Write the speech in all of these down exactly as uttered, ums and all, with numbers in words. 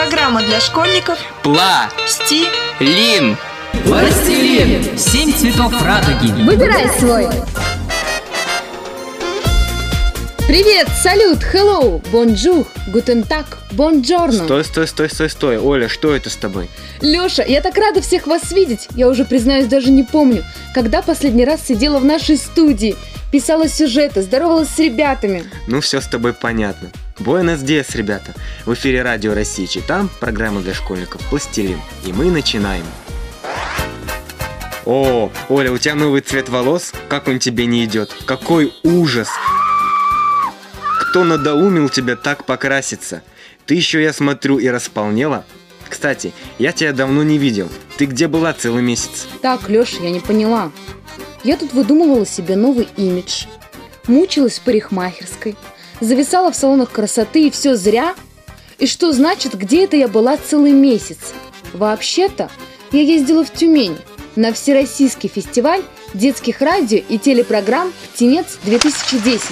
Программа для школьников. Пла-сти-лин. Пластилин. Семь цветов радуги. Выбирай свой. Привет, салют, hello, бонжур, гутен так, бонджорно. Стой, стой, стой, стой, стой. Оля, что это с тобой? Лёша, я так рада всех вас видеть. Я уже, признаюсь, даже не помню, когда последний раз сидела в нашей студии, писала сюжеты, здоровалась с ребятами. Ну, все с тобой понятно. Буэнос диас, ребята. В эфире Радио России Читам, программа для школьников «Пластилин». И мы начинаем. О, Оля, у тебя новый цвет волос? Как он тебе не идет? Какой ужас! Кто надоумил тебя так покраситься? Ты еще, я смотрю, и располнела. Кстати, я тебя давно не видел. Ты где была целый месяц? Так, Лёша, я не поняла. Я тут выдумывала себе новый имидж. Мучилась в парикмахерской. Зависала в салонах красоты, и все зря. И что значит, где это я была целый месяц? Вообще-то, я ездила в Тюмень на Всероссийский фестиваль детских радио и телепрограмм «Птенец-две тысячи десять».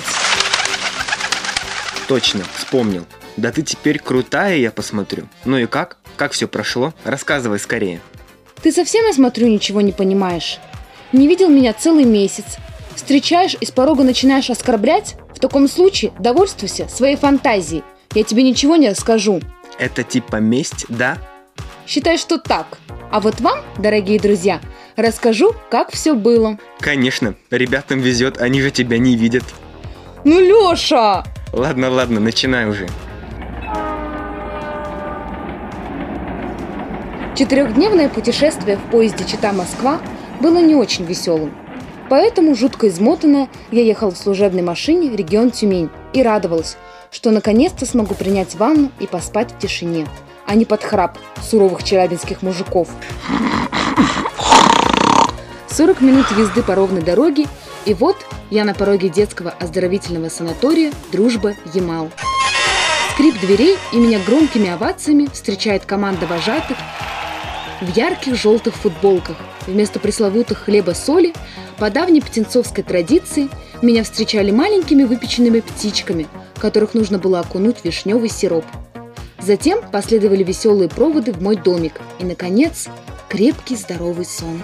Точно, вспомнил. Да ты теперь крутая, я посмотрю. Ну и как? Как все прошло? Рассказывай скорее. Ты совсем, я смотрю, ничего не понимаешь? Не видел меня целый месяц. Встречаешь и с порога начинаешь оскорблять? В таком случае довольствуйся своей фантазией. Я тебе ничего не расскажу. Это типа месть, да? Считай, что так. А вот вам, дорогие друзья, расскажу, как все было. Конечно, ребятам везет, они же тебя не видят. Ну, Леша! Ладно, ладно, начинай уже. Четырехдневное путешествие в поезде Чита-Москва было не очень веселым. Поэтому, жутко измотанная, я ехала в служебной машине регион Тюмень и радовалась, что наконец-то смогу принять ванну и поспать в тишине, а не под храп суровых челябинских мужиков. сорок минут езды по ровной дороге, и вот я на пороге детского оздоровительного санатория «Дружба-Ямал». Скрип дверей, и меня громкими овациями встречает команда вожатых в ярких желтых футболках. Вместо пресловутых хлеба-соли, по давней птенцовской традиции, меня встречали маленькими выпеченными птичками, которых нужно было окунуть в вишневый сироп. Затем последовали веселые проводы в мой домик и, наконец, крепкий здоровый сон.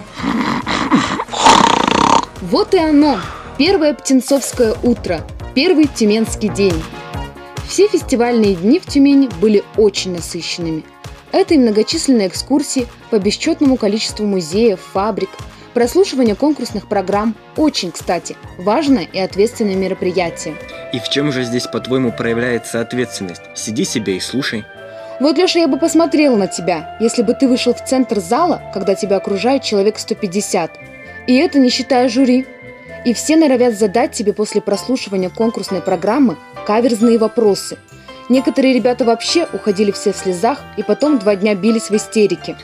Вот и оно! Первое птенцовское утро, первый тюменский день. Все фестивальные дни в Тюмени были очень насыщенными. Это и многочисленные экскурсии по бесчетному количеству музеев, фабрик, прослушивание конкурсных программ. Очень, кстати, важное и ответственное мероприятие. И в чем же здесь, по-твоему, проявляется ответственность? Сиди себе и слушай. Вот, Леша, я бы посмотрела на тебя, если бы ты вышел в центр зала, когда тебя окружает человек сто пятьдесят. И это не считая жюри. И все норовят задать тебе после прослушивания конкурсной программы каверзные вопросы. Некоторые ребята вообще уходили все в слезах и потом два дня бились в истерике.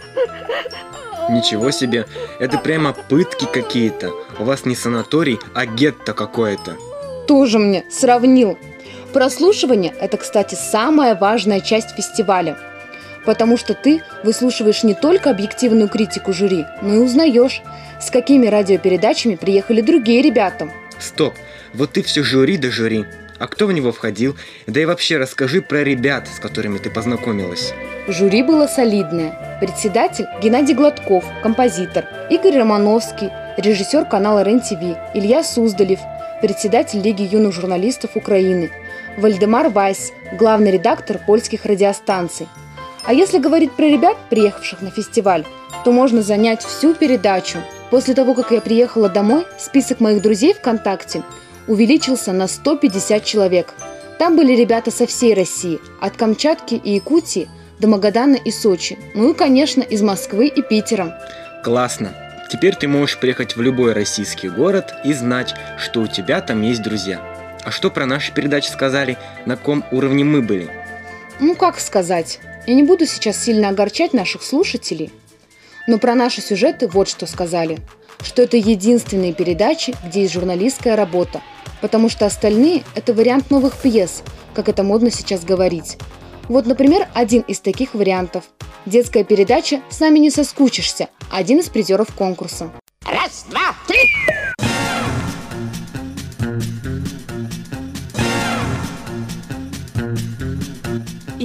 Ничего себе, это прямо пытки какие-то. У вас не санаторий, а гетто какое-то. Тоже мне сравнил. Прослушивание – это, кстати, самая важная часть фестиваля. Потому что ты выслушиваешь не только объективную критику жюри, но и узнаешь, с какими радиопередачами приехали другие ребята. Стоп, вот ты все жюри да жюри. А кто в него входил? Да и вообще расскажи про ребят, с которыми ты познакомилась. Жюри было солидное. Председатель Геннадий Гладков, композитор, Игорь Романовский, режиссер канала РЕН-ТВ, Илья Суздалев, председатель Лиги юных журналистов Украины, Вальдемар Вайс, главный редактор польских радиостанций. А если говорить про ребят, приехавших на фестиваль, то можно занять всю передачу. После того, как я приехала домой, список моих друзей ВКонтакте увеличился на сто пятьдесят человек. Там были ребята со всей России, от Камчатки и Якутии до Магадана и Сочи. Ну и, конечно, из Москвы и Питера. Классно. Теперь ты можешь приехать в любой российский город и знать, что у тебя там есть друзья. А что про наши передачи сказали? На каком уровне мы были? Ну, как сказать? Я не буду сейчас сильно огорчать наших слушателей. Но про наши сюжеты вот что сказали. Что это единственные передачи, где есть журналистская работа. Потому что остальные – это вариант новых пьес, как это модно сейчас говорить. Вот, например, один из таких вариантов. Детская передача «С нами не соскучишься», один из призеров конкурса. Раз, два, три!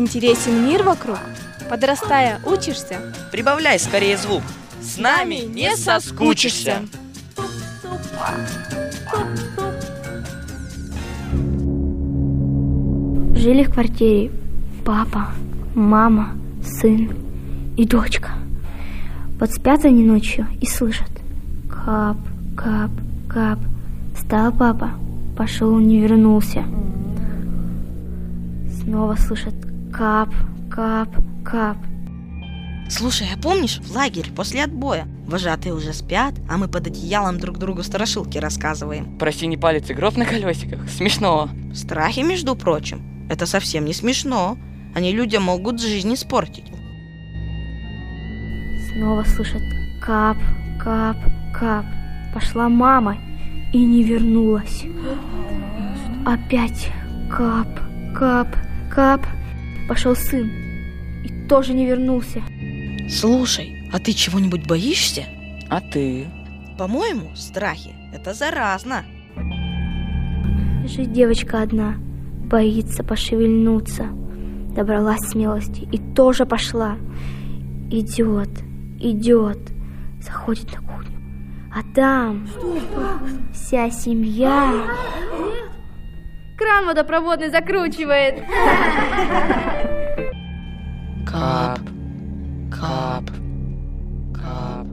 интересен мир вокруг? Подрастая, учишься? Прибавляй скорее звук. С нами не соскучишься. Жили в квартире папа, мама, сын и дочка. Вот спят они ночью и слышат: кап, кап, кап. Встал папа, пошел, не вернулся. Снова слышат: кап, кап, кап. Слушай, а помнишь, в лагере после отбоя вожатые уже спят, а мы под одеялом друг другу страшилки рассказываем? Про синий палец и гроб на колесиках? Смешно. Страхи, между прочим, это совсем не смешно. Они людям могут жизнь испортить. Снова слышат: кап, кап, кап. Пошла мама и не вернулась. Опять кап, кап, кап. Пошел сын и тоже не вернулся. Слушай, а ты чего-нибудь боишься? А ты? По-моему, страхи – это заразно. Жить девочка одна, боится пошевельнуться. Добралась смелости и тоже пошла. Идет, идет, заходит на кухню. А там вся семья. Кран водопроводный закручивает. Кап, кап, кап.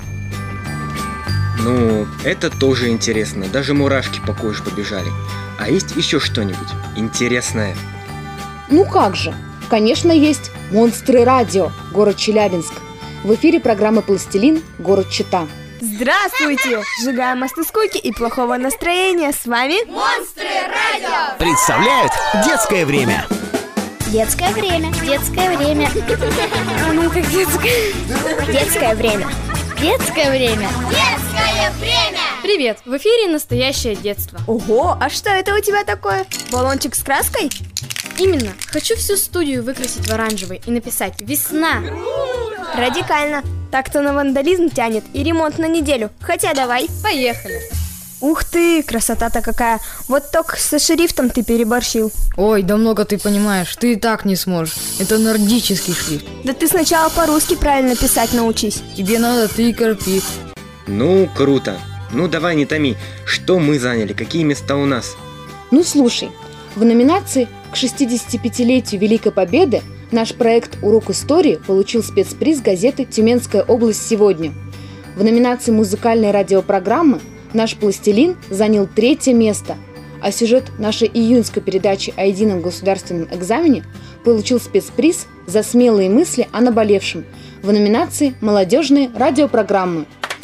Ну, это тоже интересно. Даже мурашки по коже побежали. А есть еще что-нибудь интересное? Ну как же, конечно есть. Монстры радио, город Челябинск. В эфире программы «Пластилин», город Чита. Здравствуйте! Сжигаем мосты скуки и плохого настроения. С вами Монстры радио представляют детское время. Детское время, детское время. А ну как детское? Детское время. Детское время. Детское время. Привет, в эфире настоящее детство. Ого, а что это у тебя такое? Баллончик с краской? Именно, хочу всю студию выкрасить в оранжевый и написать «Весна». Радикально. Так-то на вандализм тянет и ремонт на неделю. Хотя давай. Поехали. Ух ты, красота-то какая. Вот только со шрифтом ты переборщил. Ой, да много ты понимаешь, ты и так не сможешь. Это нордический шрифт. Да ты сначала по-русски правильно писать научись. Тебе надо, ты и корпи. Ну, круто. Ну, давай не томи. Что мы заняли? Какие места у нас? Ну слушай, в номинации к шестидесятипятилетию Великой Победы наш проект «Урок истории» получил спецприз газеты «Тюменская область сегодня». В номинации «Музыкальные радиопрограммы» наш «Пластилин» занял третье место, а сюжет нашей июньской передачи о едином государственном экзамене получил спецприз за смелые мысли о наболевшем в номинации «Молодежные радиопрограммы».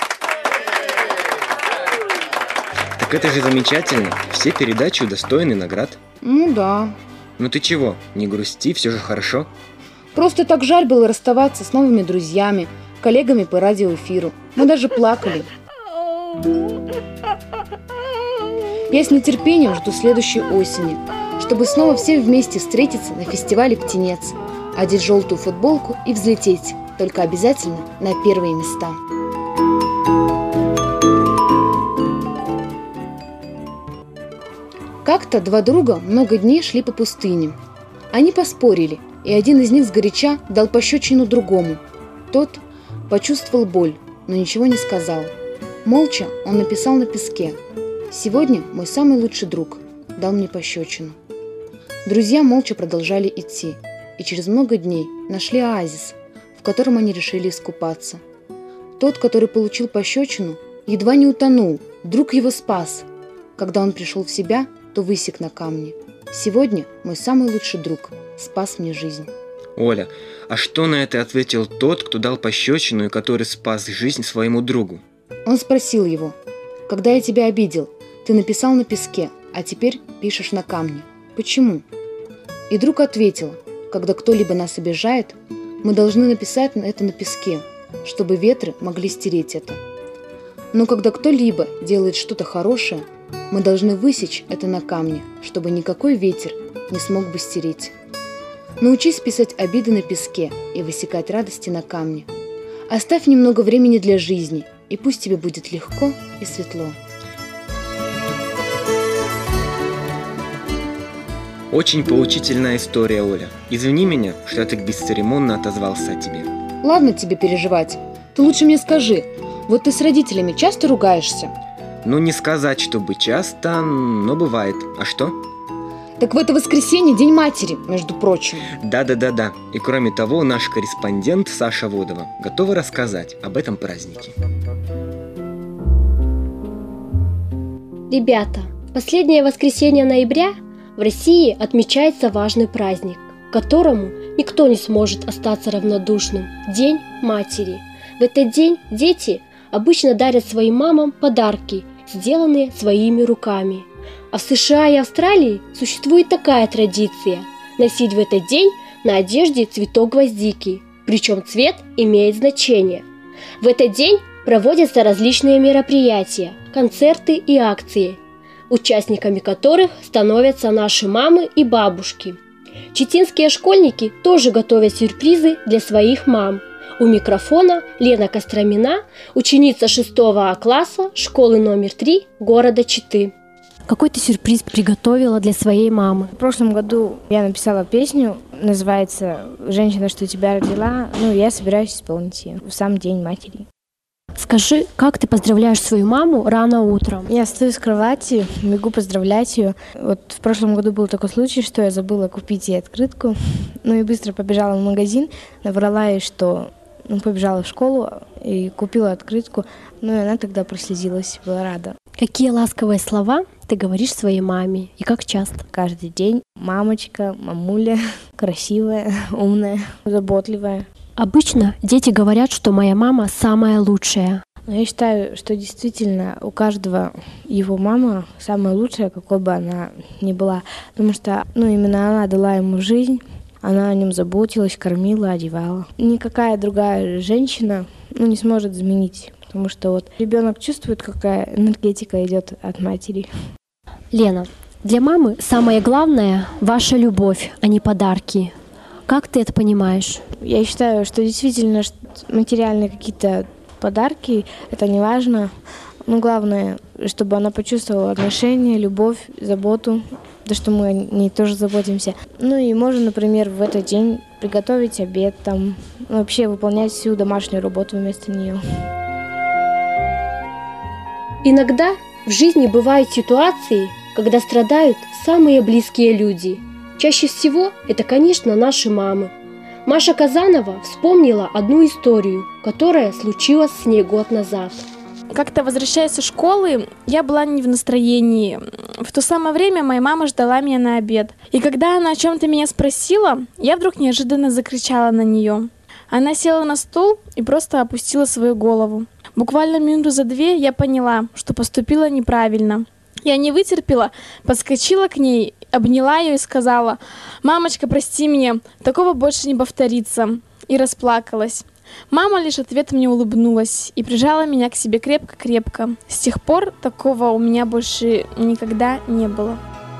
Так это же замечательно. Все передачи удостоены наград. Ну да. Ну ты чего? Не грусти, все же хорошо. Просто так жаль было расставаться с новыми друзьями, коллегами по радиоэфиру. Мы даже плакали. Я с нетерпением жду следующей осени, чтобы снова все вместе встретиться на фестивале «Птенец», одеть желтую футболку и взлететь, только обязательно на первые места. Как-то два друга много дней шли по пустыне. Они поспорили, и один из них сгоряча дал пощечину другому. Тот почувствовал боль, но ничего не сказал. Молча он написал на песке: «Сегодня мой самый лучший друг дал мне пощечину». Друзья молча продолжали идти, и через много дней нашли оазис, в котором они решили искупаться. Тот, который получил пощечину, едва не утонул, друг его спас. Когда он пришел в себя, то высек на камне: «Сегодня мой самый лучший друг спас мне жизнь». Оля, а что на это ответил тот, кто дал пощечину и который спас жизнь своему другу? Он спросил его: «Когда я тебя обидел, ты написал на песке, а теперь пишешь на камне. Почему?» И друг ответил: «Когда кто-либо нас обижает, мы должны написать это на песке, чтобы ветры могли стереть это. Но когда кто-либо делает что-то хорошее, мы должны высечь это на камне, чтобы никакой ветер не смог бы стереть. Научись писать обиды на песке и высекать радости на камне. Оставь немного времени для жизни, и пусть тебе будет легко и светло». Очень поучительная история, Оля. Извини меня, что я так бесцеремонно отозвался о тебе. Ладно тебе переживать. Ты лучше мне скажи, вот ты с родителями часто ругаешься? Ну, не сказать, чтобы часто, но бывает. А что? Так в это воскресенье День матери, между прочим. Да-да-да-да. И кроме того, наш корреспондент Саша Водова готова рассказать об этом празднике. Ребята, в последнее воскресенье ноября в России отмечается важный праздник, к которому никто не сможет остаться равнодушным – День матери. В этот день дети обычно дарят своим мамам подарки, сделанные своими руками. А в США и Австралии существует такая традиция – носить в этот день на одежде цветок гвоздики, причем цвет имеет значение. В этот день проводятся различные мероприятия, концерты и акции, участниками которых становятся наши мамы и бабушки. Читинские школьники тоже готовят сюрпризы для своих мам. У микрофона Лена Костромина, ученица шестого класса школы номер три города Читы. Какой ты сюрприз приготовила для своей мамы? В прошлом году я написала песню, называется «Женщина, что тебя родила». Ну, я собираюсь исполнить ее в сам День матери. Скажи, как ты поздравляешь свою маму рано утром? Я стою с кровати, бегу поздравлять ее. Вот в прошлом году был такой случай, что я забыла купить ей открытку. Ну и быстро побежала в магазин, наврала ей, что ну, побежала в школу и купила открытку. Ну и она тогда прослезилась, была рада. Какие ласковые слова ты говоришь своей маме и как часто? Каждый день. Мамочка, мамуля, красивая, умная, заботливая. Обычно дети говорят, что моя мама самая лучшая. Но я считаю, что действительно у каждого его мама самая лучшая, какой бы она ни была. Потому что ну, именно она дала ему жизнь, она о нем заботилась, кормила, одевала. Никакая другая женщина ну, не сможет заменить. Потому что вот ребенок чувствует, какая энергетика идет от матери. Лена, для мамы самое главное – ваша любовь, а не подарки. Как ты это понимаешь? Я считаю, что действительно материальные какие-то подарки – это не важно. Но главное, чтобы она почувствовала отношение, любовь, заботу, то, что мы о ней тоже заботимся. Ну и можно, например, в этот день приготовить обед, там, вообще выполнять всю домашнюю работу вместо нее. Иногда в жизни бывают ситуации, когда страдают самые близкие люди. Чаще всего это, конечно, наши мамы. Маша Казанова вспомнила одну историю, которая случилась с ней год назад. Как-то возвращаясь из школы, я была не в настроении. В то самое время моя мама ждала меня на обед. И когда она о чем-то меня спросила, я вдруг неожиданно закричала на нее. Она села на стул и просто опустила свою голову. Буквально минуту за две я поняла, что поступила неправильно. Я не вытерпела, подскочила к ней, обняла ее и сказала: «Мамочка, прости меня, такого больше не повторится», и расплакалась. Мама лишь ответом мне улыбнулась и прижала меня к себе крепко-крепко. С тех пор такого у меня больше никогда не было.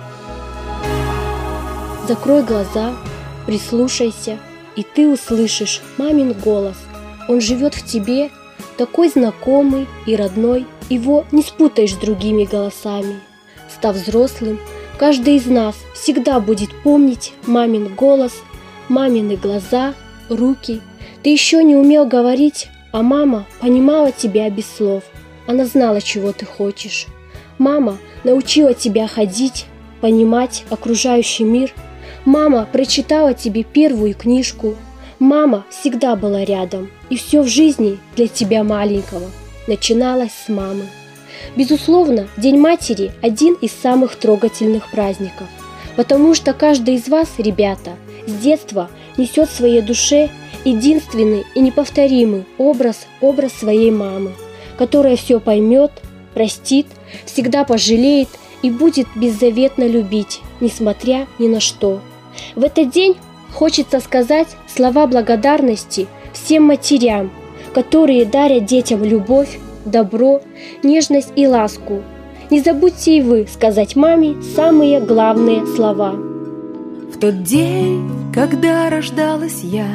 Закрой глаза, прислушайся, и ты услышишь мамин голос. Он живет в тебе, такой знакомый и родной, его не спутаешь с другими голосами. Став взрослым, каждый из нас всегда будет помнить мамин голос, мамины глаза, руки. Ты еще не умел говорить, а мама понимала тебя без слов. Она знала, чего ты хочешь. Мама научила тебя ходить, понимать окружающий мир. Мама прочитала тебе первую книжку. Мама всегда была рядом, и все в жизни для тебя маленького начиналось с мамы. Безусловно, День матери – один из самых трогательных праздников, потому что каждый из вас, ребята, с детства несет в своей душе единственный и неповторимый образ, образ своей мамы, которая все поймет, простит, всегда пожалеет и будет беззаветно любить, несмотря ни на что. В этот день хочется сказать слова благодарности всем матерям, которые дарят детям любовь, добро, нежность и ласку. Не забудьте и вы сказать маме самые главные слова. В тот день, когда рождалась я,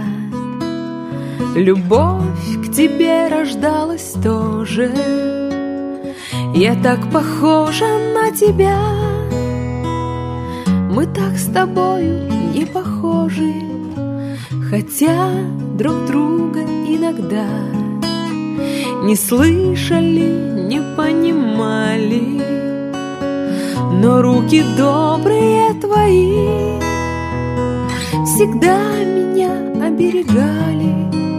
любовь к тебе рождалась тоже. Я так похожа на тебя, Мы так с тобою не похожи, хотя друг друга иногда не слышали, не понимали. Но руки добрые твои всегда меня оберегали.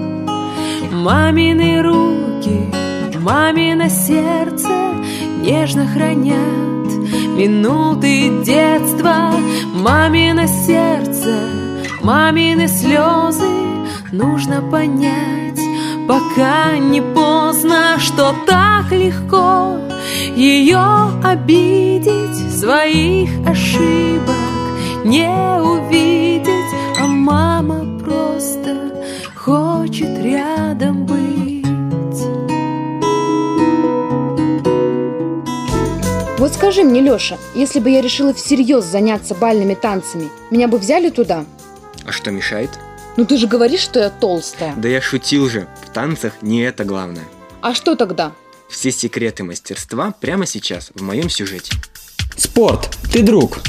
Мамины руки, мамино сердце нежно хранят минуты детства. Мамино сердце, мамины слезы нужно понять, пока не поздно, что так легко ее обидеть, своих ошибок не увидеть. А мама просто хочет рядом быть. Вот скажи мне, Лёша, если бы я решила всерьез заняться бальными танцами, меня бы взяли туда? А что мешает? Ну ты же говоришь, что я толстая. Да я шутил же, в танцах не это главное. А что тогда? Все секреты мастерства прямо сейчас в моем сюжете. Спорт, ты друг.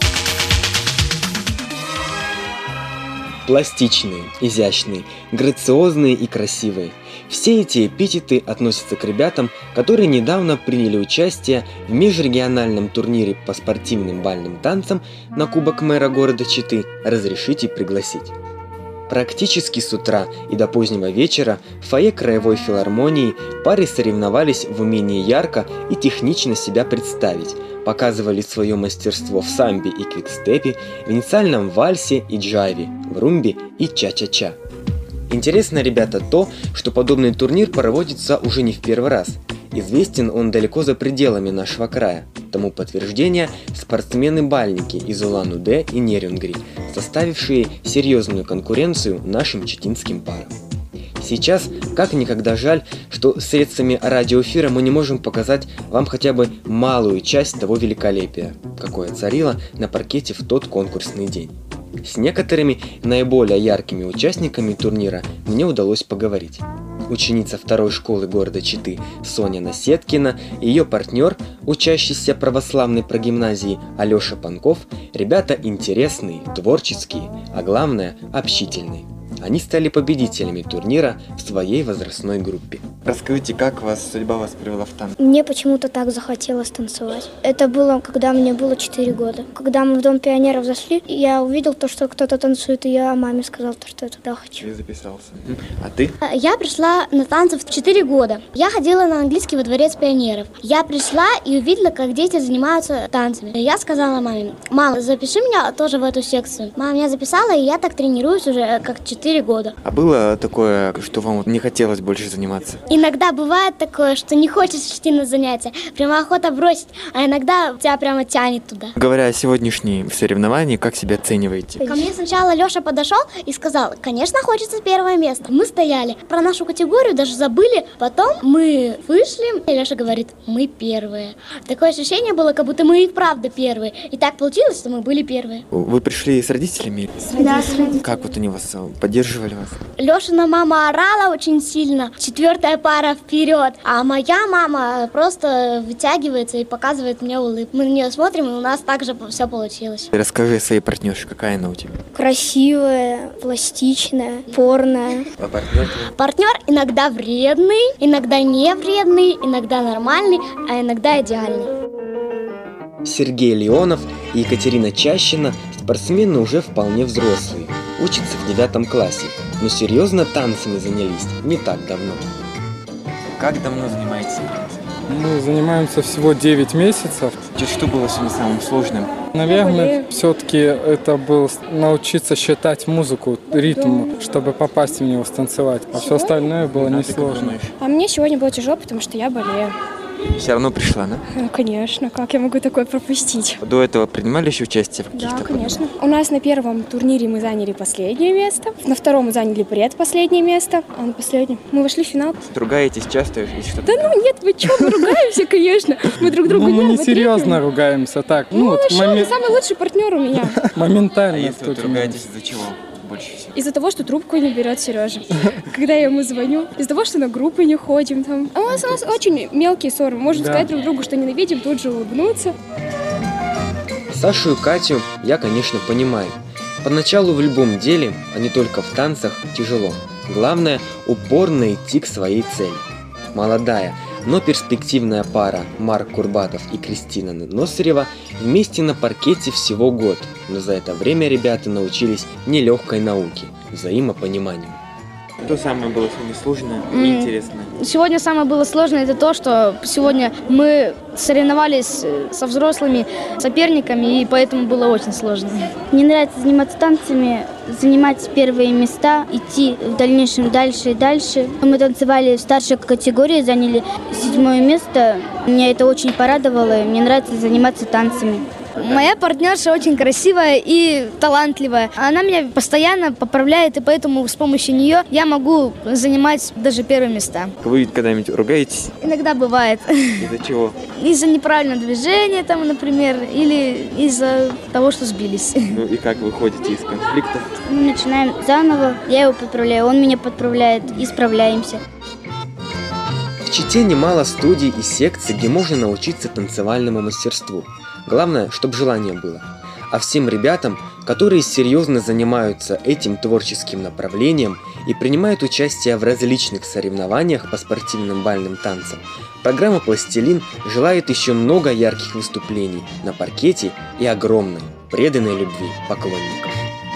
Пластичные, изящные, грациозные и красивые. Все эти эпитеты относятся к ребятам, которые недавно приняли участие в межрегиональном турнире по спортивным бальным танцам на Кубок мэра города Читы «Разрешите пригласить». Практически с утра и до позднего вечера в фойе Краевой филармонии пары соревновались в умении ярко и технично себя представить, показывали свое мастерство в самбе и квикстепе, в венециальном вальсе и джайве, в румбе и ча-ча-ча. Интересно, ребята, то, что подобный турнир проводится уже не в первый раз. Известен он далеко за пределами нашего края. Тому подтверждение спортсмены-бальники из Улан-Удэ и Нерюнгри, составившие серьезную конкуренцию нашим читинским парам. Сейчас как никогда жаль, что средствами радиоэфира мы не можем показать вам хотя бы малую часть того великолепия, какое царило на паркете в тот конкурсный день. С некоторыми наиболее яркими участниками турнира мне удалось поговорить. Ученица второй школы города Читы Соня Насеткина и ее партнер, учащийся православной прогимназии Алеша Панков, ребята интересные, творческие, а главное общительные. Они стали победителями турнира в своей возрастной группе. Расскажите, как вас судьба вас привела в танцы? Мне почему-то так захотелось танцевать. Это было, когда мне было четыре года. Когда мы в Дом пионеров зашли, я увидел то, что кто-то танцует, и я маме сказал, что я туда хочу. И записался. А ты? Я пришла на танцы в четыре года. Я ходила на английский во Дворец пионеров. Я пришла и увидела, как дети занимаются танцами. Я сказала маме: мама, запиши меня тоже в эту секцию. Мама меня записала, и я так тренируюсь уже как четыре года. А было такое, что вам не хотелось больше заниматься? Иногда бывает такое, что не хочешь идти на занятия, прямо охота бросить, а иногда тебя прямо тянет туда. Говоря о сегодняшнем соревновании, как себя оцениваете? Ко мне сначала Леша подошел и сказал: конечно, хочется первое место. Мы стояли, про нашу категорию даже забыли, потом мы вышли, и Леша говорит: мы первые. Такое ощущение было, как будто мы и правда первые. И так получилось, что мы были первые. Вы пришли с родителями? С родителями. Как вот они вас поддерживали вас? Лешина мама орала очень сильно. Четвертая пара вперед. А моя мама просто вытягивается и показывает мне улыбку. Мы на нее смотрим, и у нас также все получилось. Расскажи о своей партнерше, какая она у тебя? Красивая, пластичная, порная. А партнер? Партнер иногда вредный, иногда не вредный, иногда нормальный, а иногда идеальный. Сергей Леонов и Екатерина Чащина спортсмены уже вполне взрослые, учатся в девятом классе, но серьезно танцами занялись не так давно. Как давно занимаетесь танцами? Мы занимаемся всего девять месяцев. Что было сегодня самым сложным? Наверное, все-таки это было научиться считать музыку, ритм, чтобы попасть в него, станцевать. А все остальное было несложно. А мне сегодня было тяжело, потому что я болею. Все равно пришла, да? Ну, конечно, как я могу такое пропустить? До этого принимали еще участие в каких-то? Да, конечно. У нас на первом турнире мы заняли последнее место, на втором мы заняли предпоследнее место, а на последнем мы вошли в финал. Ругаетесь часто? Или что-то? Да ну нет, вы что, мы ругаемся, конечно. Мы друг другу ну, мы не не серьезно ругаемся, так. Ну, вот, что, момен... ты самый лучший партнер у меня. Моментально. А если вы ругаетесь, из-за чего? Больше всего? Из-за того, что трубку не берет Сережа. Когда я ему звоню. Из-за того, что на группы не ходим там. А у нас, у нас очень мелкие ссоры. Мы можем да. сказать друг другу, что ненавидим, тут же улыбнуться. Сашу и Катю я, конечно, понимаю. Поначалу в любом деле, а не только в танцах, тяжело. Главное – упорно идти к своей цели. Молодая, но перспективная пара Марк Курбатов и Кристина Носырева вместе на паркете всего год, но за это время ребята научились нелегкой науке – взаимопониманию. Что самое было сегодня сложное и интересное? Сегодня самое было сложное это то, что сегодня мы соревновались со взрослыми соперниками, и поэтому было очень сложно. Мне нравится заниматься танцами, занимать первые места, идти в дальнейшем дальше и дальше. Мы танцевали в старшей категории, заняли седьмое место. Меня это очень порадовало, и мне нравится заниматься танцами. Моя партнерша очень красивая и талантливая. Она меня постоянно поправляет, и поэтому с помощью нее я могу занимать даже первые места. Вы когда-нибудь ругаетесь? Иногда бывает. Из-за чего? Из-за неправильного движения, там, например, или из-за того, что сбились. Ну и как вы ходите из конфликта? Мы начинаем заново, я его подправляю, он меня подправляет, и справляемся. В Чите немало студий и секций, где можно научиться танцевальному мастерству. Главное, чтобы желание было. А всем ребятам, которые серьезно занимаются этим творческим направлением и принимают участие в различных соревнованиях по спортивным бальным танцам, программа «Пластилин» желает еще много ярких выступлений на паркете и огромной, преданной любви поклонников.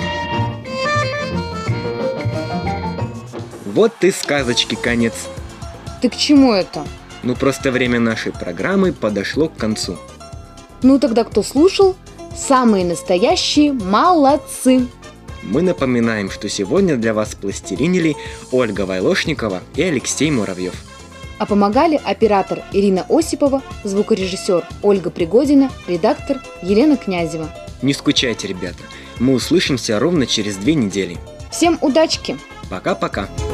Вот и сказочки конец. Ты к чему это? Ну просто время нашей программы подошло к концу. Ну тогда кто слушал? Самые настоящие молодцы! Мы напоминаем, что сегодня для вас пластилинили Ольга Вайлошникова и Алексей Муравьев. А помогали оператор Ирина Осипова, звукорежиссер Ольга Пригодина, редактор Елена Князева. Не скучайте, ребята. Мы услышимся ровно через две недели. Всем удачки! Пока-пока!